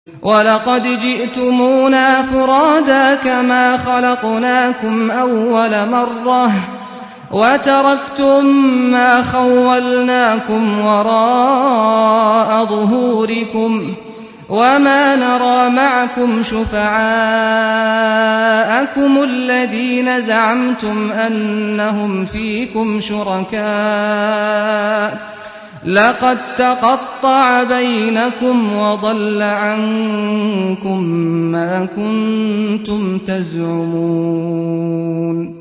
وَلَقَدْ جِئْتُمُونَا فُرَادَىٰ كَمَا خَلَقْنَاكُمْ أَوَّلَ مَرَّةٍ وَتَرَكْتُم مَّا خَوَّلْنَاكُمْ وَرَاءَ ظُهُورِكُمْ وَمَا نَرَىٰ مَعَكُمْ شُفَعَاءَكُمُ الَّذِينَ زَعَمْتُمْ أَنَّهُمْ فِيكُمْ شُرَكَاءُ ۚ لَقَد تَّقَطَّعَ بَيْنَكُمْ وَضَلَّ عَنكُم مَّا كُنتُمْ تَزْعُمُونَ